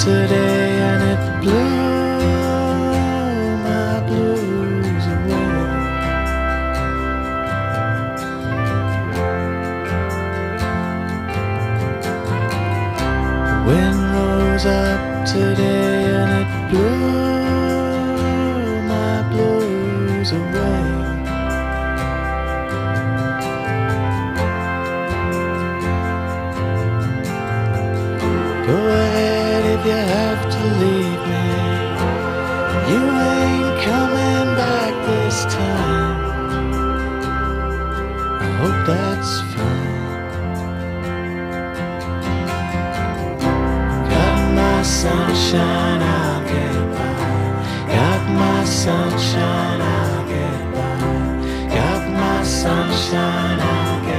today and it blew my blues away. The wind rose up today and it blew my blues away. Go ahead if you have to leave me. You ain't coming back this time. I hope that's fine. Got my sunshine, I'll get by. Got my sunshine, I'll get by. Got my sunshine, I'll get by.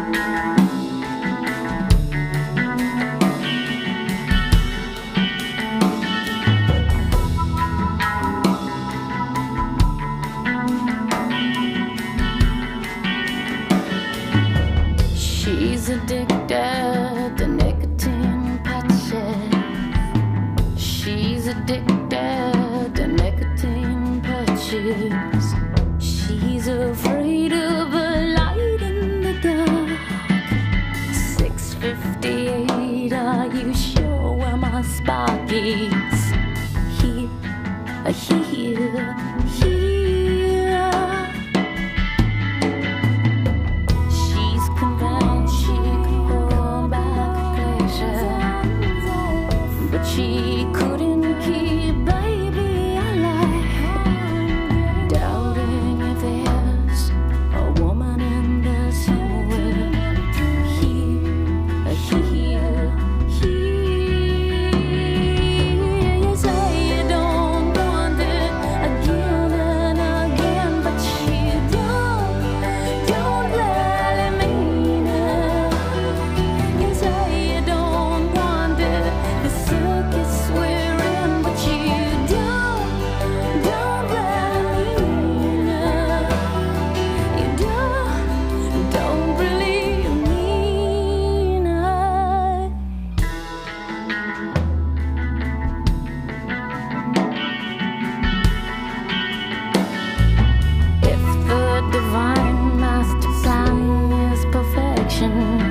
She's addicted to nicotine patches. She's addicted to nicotine patches. She's afraid of a light in the dark. 6:58, are you sure where my spark is? Here, here, here. She's convinced she could hold back pleasure, but she couldn't keep baby alive. Doubting if there's a woman in this world. Here, here, here. You say you don't want it again and again, but you don't really mean it. You say you don't want it, the circus we're in, but you don't really mean it. You don't really mean it. If the divine master plan is perfection,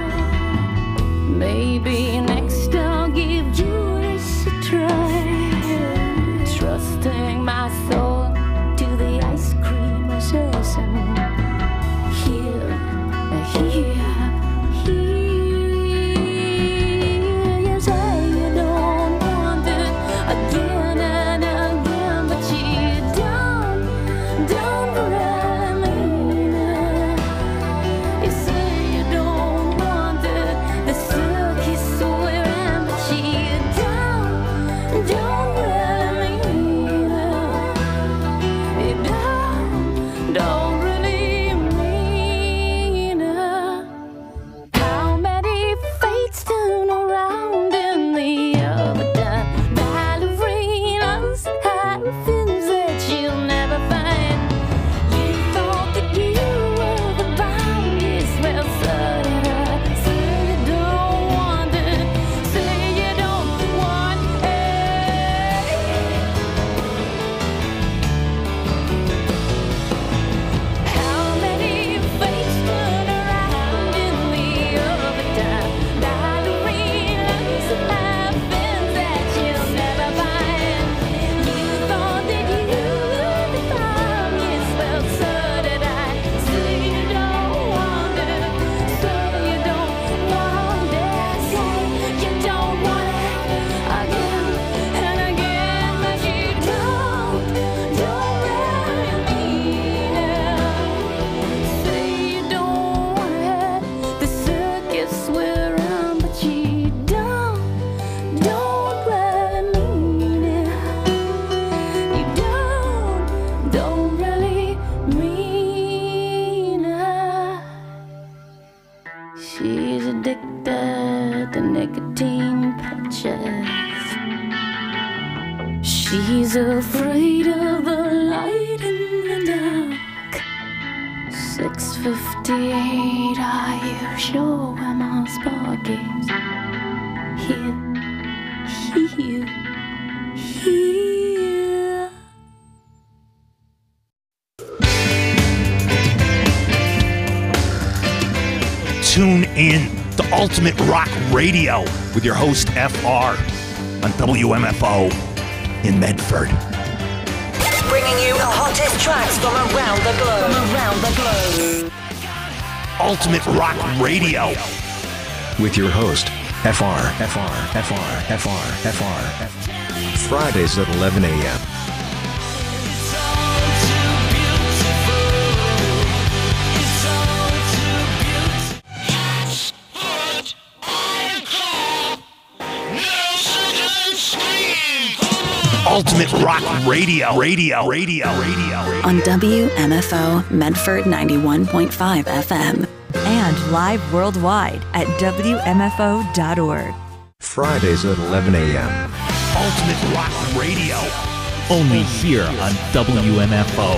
maybe next I'll give Judas a try. Trusting my soul to the ice cream assassin. Here, here, here. You say you don't want it again and again, but you don't really mean it. You say you don't want it, the circus we're in, but you don't really mean it. You don't really mean it. How many fates turn around in the overdone ballerinas have things that you'll never find. You thought that you were the bounties, well, so did I. Say you don't want it, say you don't want it. How many fates turn around in the overdone ballerinas have things that you'll never find. You thought that you were the bounties, well, so did I. Say you don't want it, say you don't want it, say you don't want it again and again, but you don't really mean it. Say you don't want it, the circus we're in, but you don't really mean it. You don't really mean it. She's addicted to nicotine patches. She's afraid of the light in the dark. 6:58, are you sure where my spark is? Here, here, here. Tune in to Ultimate Rock Radio with your host FR on WMFO in Medford. Bringing you the hottest tracks from around the globe. Ultimate Rock Radio with your host, FR. Fridays at 11 a.m. Ultimate Rock Radio. On WMFO Medford 91.5 FM. and live worldwide at WMFO.org. Fridays at 11 a.m. Ultimate Rock Radio. Only here on WMFO.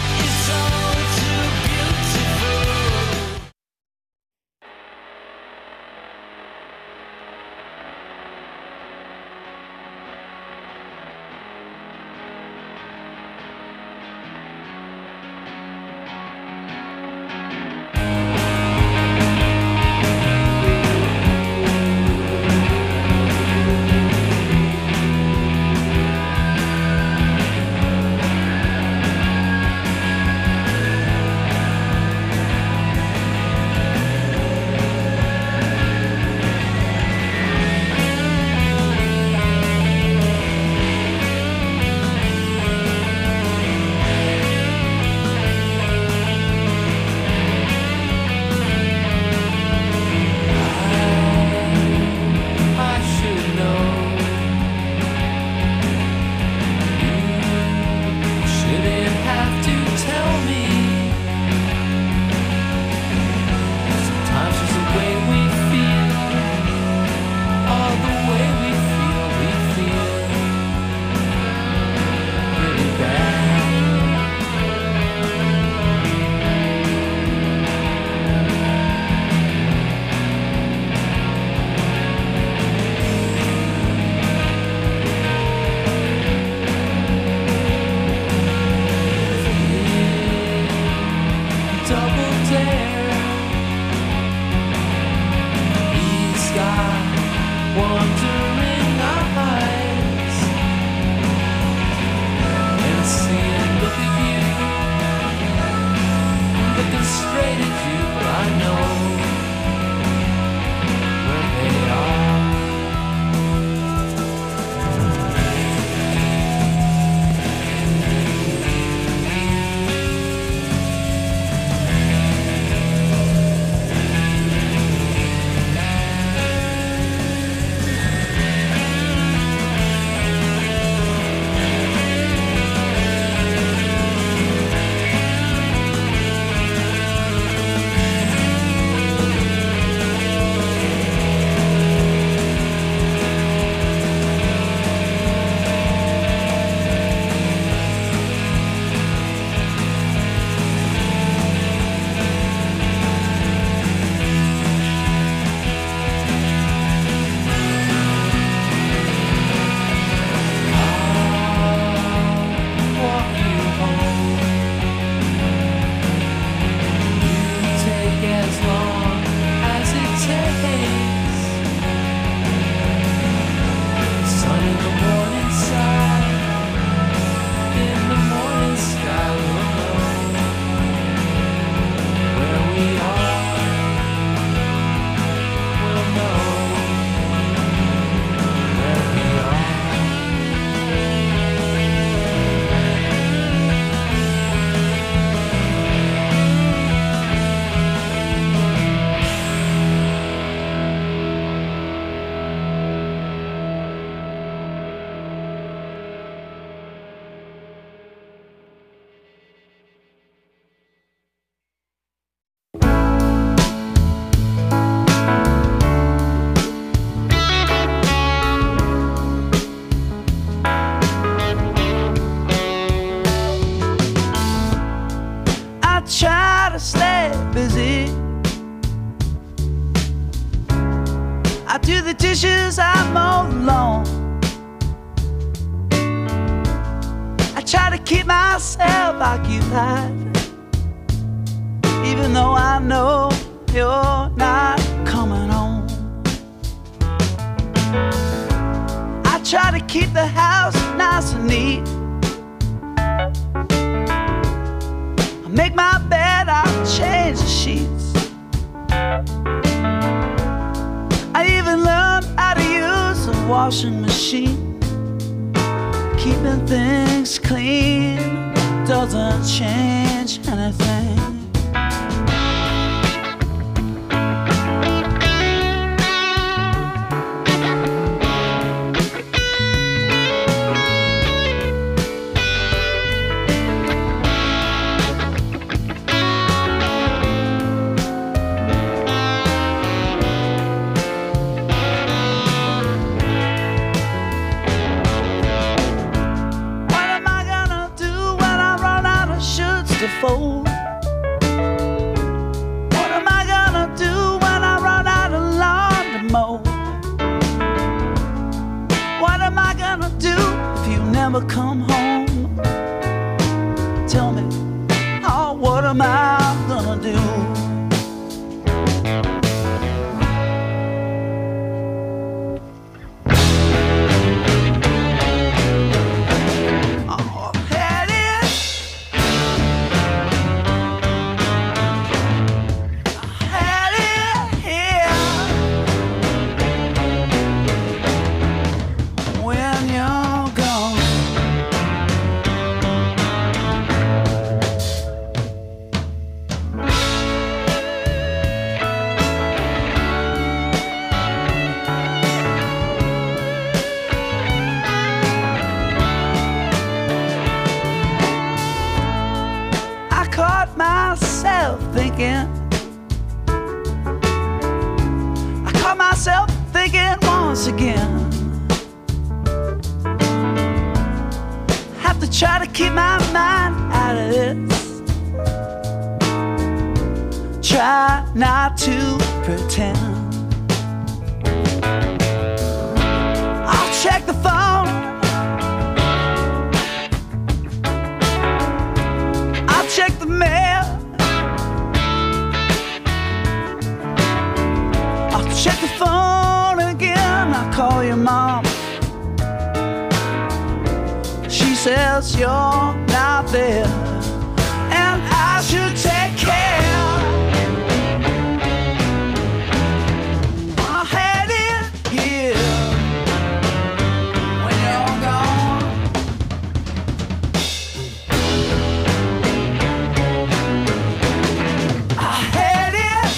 do the dishes, I mow the lawn. I try to keep myself occupied, even though I know you're not coming home. I try to keep the house nice and neat. I make my bed, I change the sheets. I even learned how to use a washing machine. Keeping things clean doesn't change anything. try to keep my mind out of this. Try not to pretend. I'll check the phone. I'll check the mail. I'll check the phone again. I'll call your mom. She says you're not there, and I should take care. I had it here when you're gone. I had it.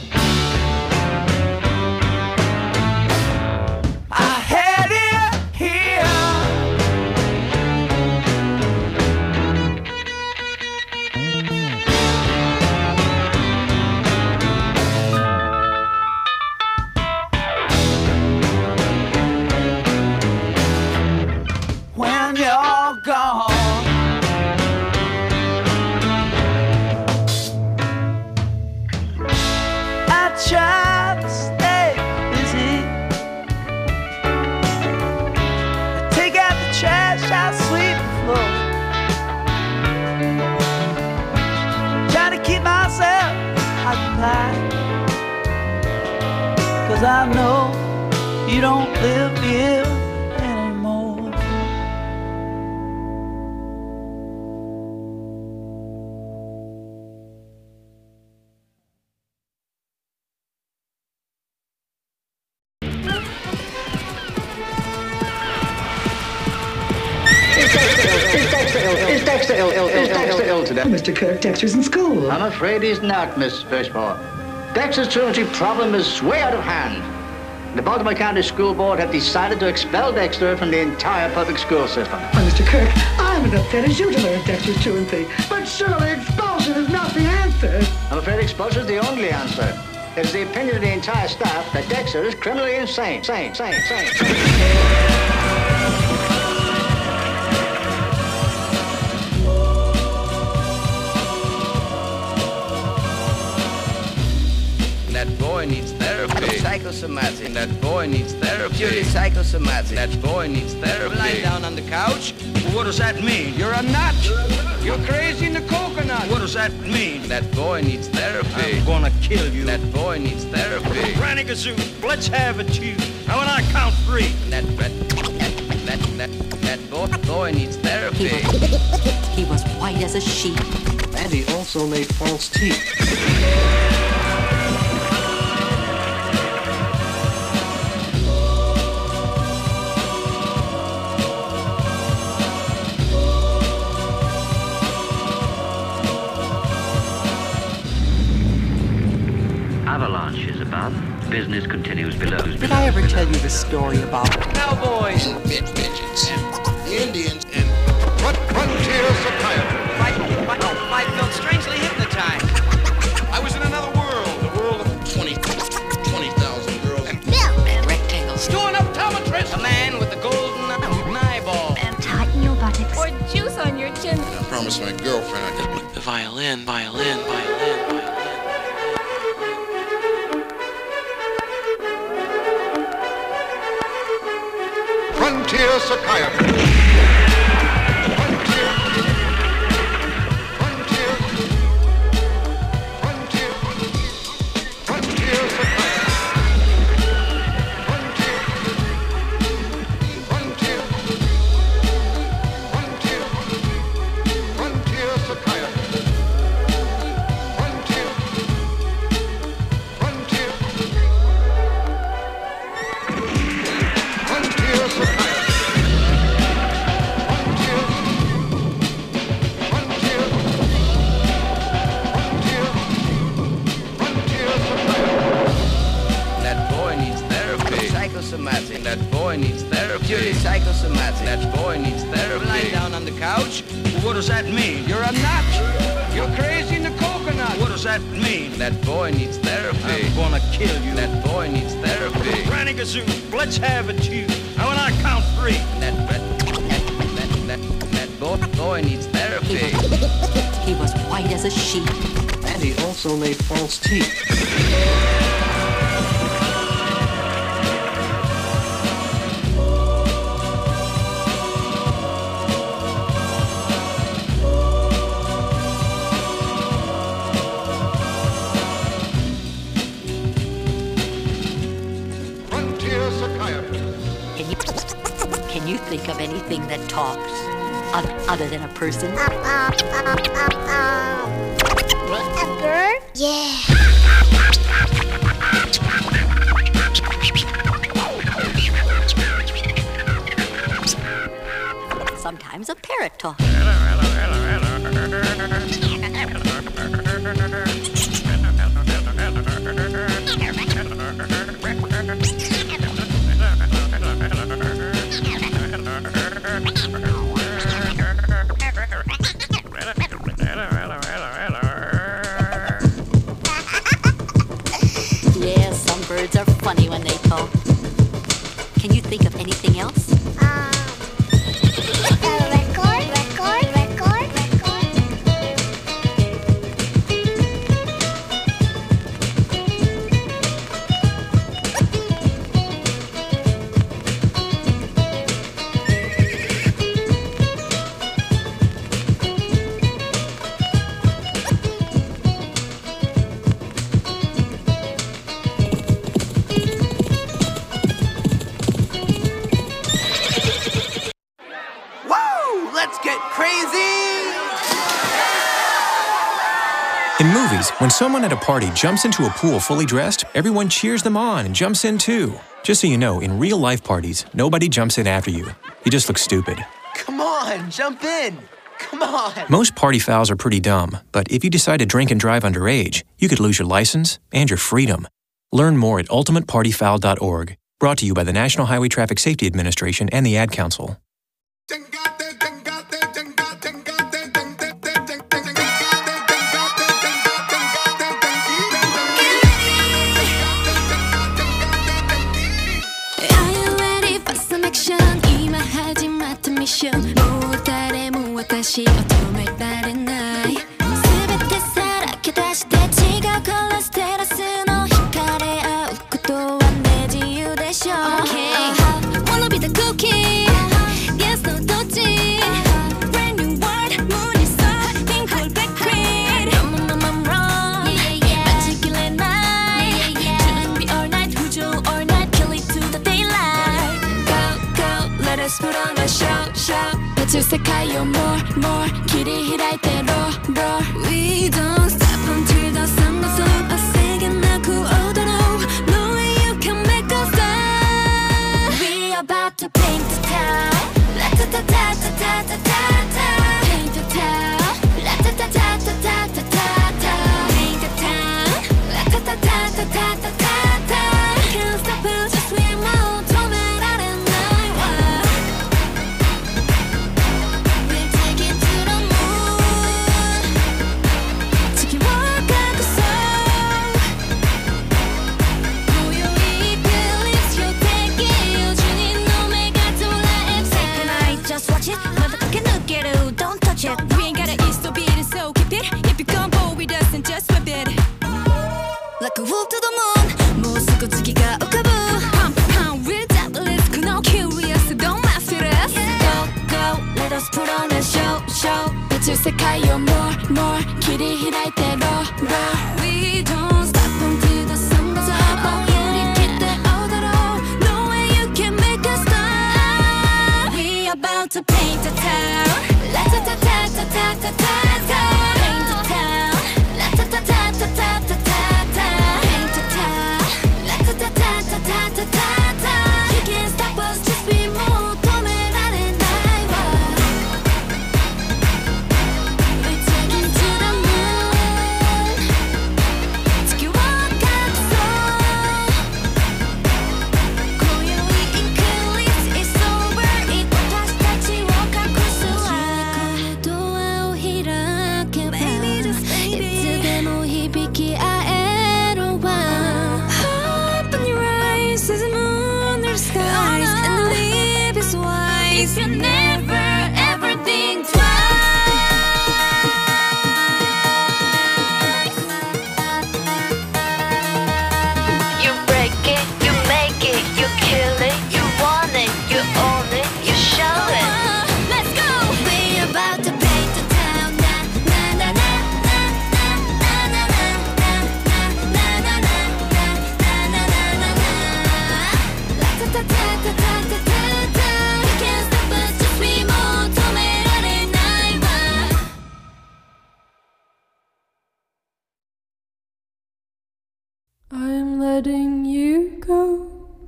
I had it here. When you're gone. I try to stay busy. I take out the trash, I sweep the floor. Try to keep myself occupied, 'cause I know you don't live here anymore. Is Dexter ill today? Mr. Kirk, Dexter's in school. I'm afraid he's not, Miss Fishmore. Dexter's truancy problem is way out of hand. The Baltimore County School Board have decided to expel Dexter from the entire public school system. Well, Mr. Kirk, I'm as upset as you to learn Dexter's truancy. But surely expulsion is not the answer. I'm afraid expulsion is the only answer. It is the opinion of the entire staff that Dexter is criminally insane. Sane. That boy needs therapy. Psychosomatic. That boy needs therapy. Purely psychosomatic. That boy needs therapy. Lying down on the couch. What does that mean? You're a nut. You're crazy in the coconut. What does that mean? That boy needs therapy. I'm gonna kill you. That boy needs therapy. Granny Gazoo, let's have it, you. Now when I count 3. That boy needs therapy. He was white as a sheet. And he also made false teeth. Avalanche is above. Business continues below. Did I ever tell you the story about cowboys, midgets, and Indians, and frontier psychiatry? I felt strangely hypnotized. I was in another world, the world of 20,000 girls. And rectangles. Storing up optometrist. A man with the golden eyeball. And tighten your buttocks. Or juice on your chin. I promised my girlfriend I'd just... The violin. Frontier psychiatry. Psychosomatic. That boy needs therapy. Purely psychosomatic. That boy needs therapy. Lying down on the couch. What does that mean? You're a nut. You're crazy in the coconut. What does that mean? That boy needs therapy. I'm gonna kill you. That boy needs therapy. Granny Gazoo, let's have it, you. Now when I count 3. That Boy needs therapy. He was white as a sheep. And he also made false teeth. Frontier psychiatrist. Can you think of anything that talks other than a person? A bird? Yeah. Sometimes a parrot talks. Yeah, some birds are funny when they talk. Can you think of anything else? Woo! Let's get crazy! In movies, when someone at a party jumps into a pool fully dressed, everyone cheers them on and jumps in too. Just so you know, in real-life parties, nobody jumps in after you. You just look stupid. Come on, jump in! Come on! Most party fouls are pretty dumb, but if you decide to drink and drive underage, you could lose your license and your freedom. Learn more at ultimatepartyfoul.org. Brought to you by the National Highway Traffic Safety Administration and the Ad Council. We don't stop until the sun goes up. A second now cool no way you can make us stop. We about to paint the town. La ta ta ta ta ta ta ta ta. Paint the town. La ta ta ta ta ta ta ta ta. Paint the town. La ta ta ta ta ta ta ta ta. Can't stop us, just swim out. Don't let out at night. We'll take it to the moon. 지금 와가고서 고요히 빌리지 못하게 주님 놈의 같은 life. Second I just watch it. 어떻게 느껴도 don't touch it. We ain't gotta eat so beat it so keep it. If you come bold with us and just whip it. Like a wolf to the moon. 모습고 지기가 오카부. We're devilish. 그너 curious. Don't mess with us. Go, let us put on a show. 빛을 색하여 more. 길이 희날 때 roll. We don't stop until the sun goes up. 우리 기대 오도록 no way you can make us stop. We about to paint the town. La ta ta ta ta ta ta ta ta. Paint the town. La ta ta ta ta ta ta ta ta. Paint the town. La ta ta ta ta ta ta ta ta. You can't stop us, just be more. 도매라는 나이와. We're taking to the moon. am letting you go.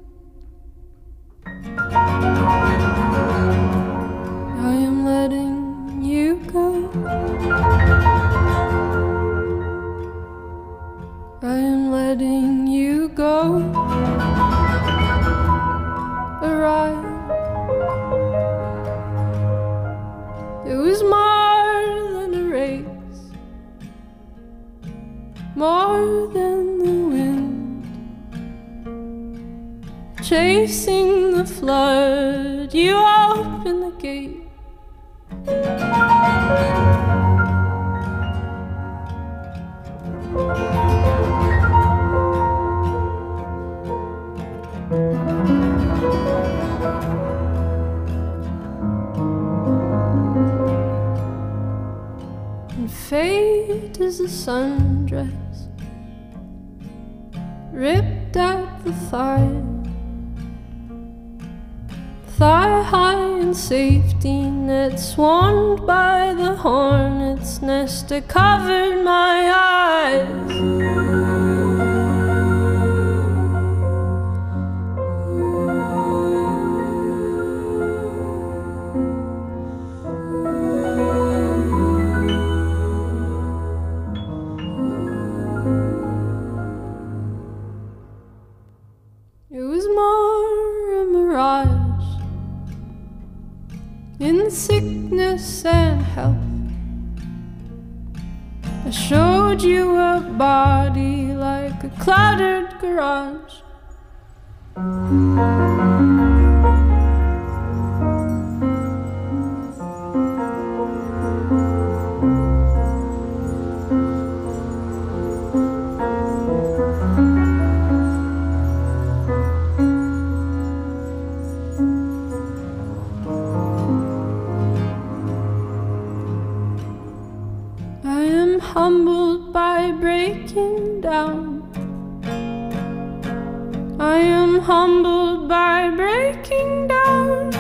I am letting you go. I am letting you go. Arrive. It was more than a race, more than the wind, chasing the flood. You opened the gate. And fate is a sundress ripped at the thigh, thigh high in safety net, swarmed by the hornet's nest. It covered my eyes. It was more a mirage in sickness and health. I showed you a body like a cluttered garage. Humbled by breaking down. I am humbled by breaking down.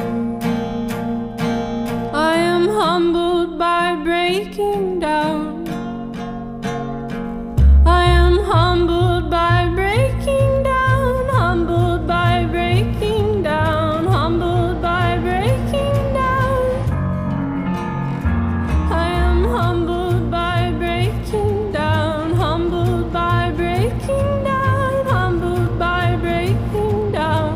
I am humbled by breaking down. I am humbled by breaking down. Humbled by breaking down. Humbled by breaking down. I am humbled. Humbled by breaking down, humbled by breaking down.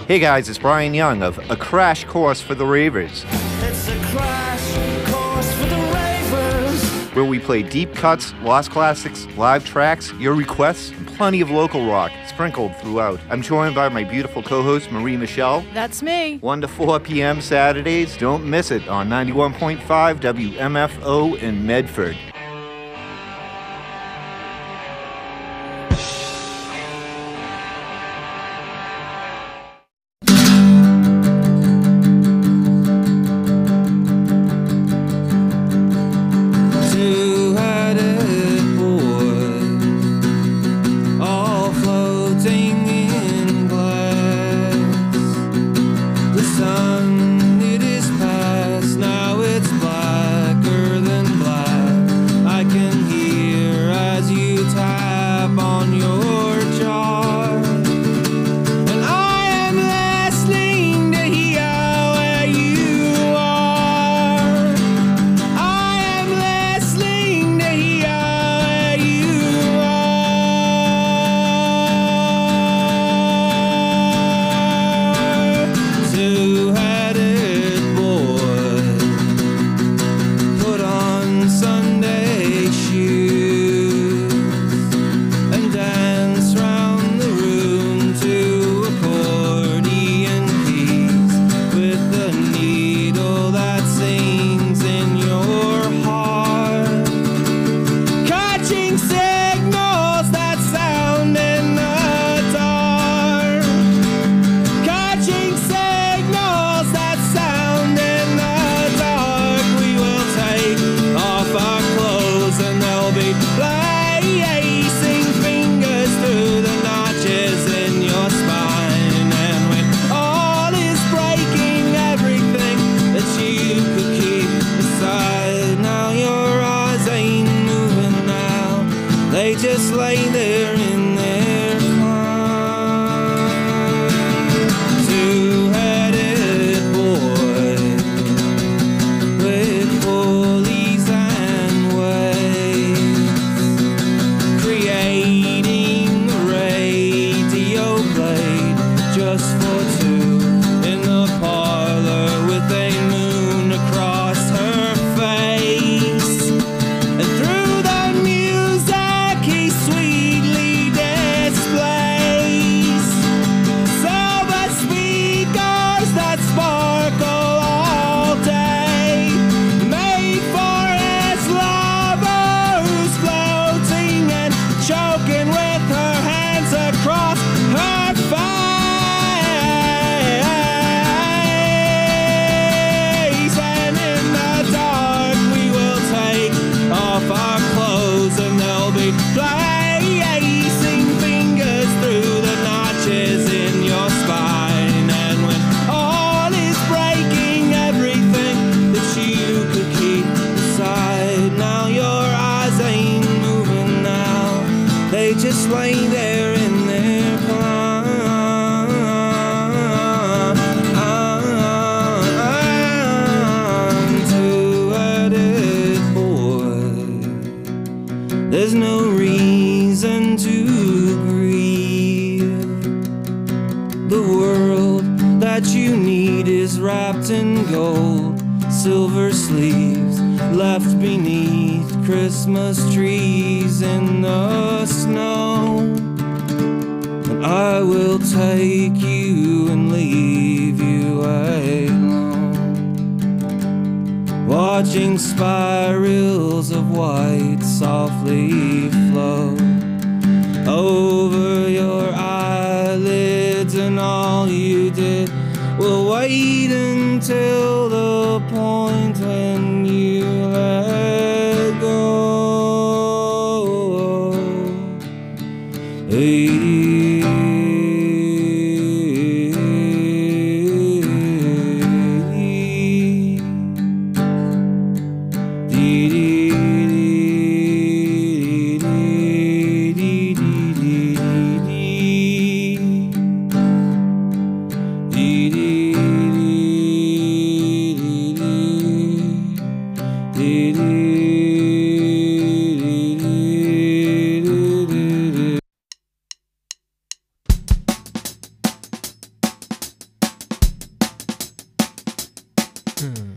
Hey guys, it's Brian Young of A Crash Course for the Ravers, It's a crash course for the ravers. where we play deep cuts, lost classics, live tracks, your requests, and plenty of local rock sprinkled throughout. I'm joined by my beautiful co-host Marie Michelle. That's me. 1 to 4 p.m. Saturdays. Don't miss it on 91.5 WMFO in Medford. Two-headed boy, all floating in glass. The sun, it is past, now it's blacker than black. I can hear as you tap on your jar, and I am listening to hear where you are. I am listening to hear where you are. Two-headed boy, put on Sunday shoes and dance round the room to accordion keys with the needle that sings in your heart, catching signals that sound in the dark, catching signals that sound in the dark. We will take off our clothes and they'll be placing fingers through the notches in your spine. And when all is breaking, everything that you could keep aside, now your eyes ain't moving now, they just lay there in their climb. Two-headed boy with pulleys and waves, creating a radio blade just for two in the parlor with a moon across her face. And through the music he sweetly displays silver speakers that sparkle all day, made for his lover who's floating and choking with her hands across her face. And in the dark we will take off our clothes and they'll be placing fingers through the notches in your spine. And when all is breaking, everything that you could keep aside, now your eyes ain't moving now, they just lay there in their climb. Two-headed boy, there's no reason to grieve. The world that you need is wrapped in gold, silver sleeves left beneath Christmas trees in the snow. And I will take you and leave you alone, watching spirals of white softly flow over your eyelids, and all you did will wait until the point when you let go. Hmm.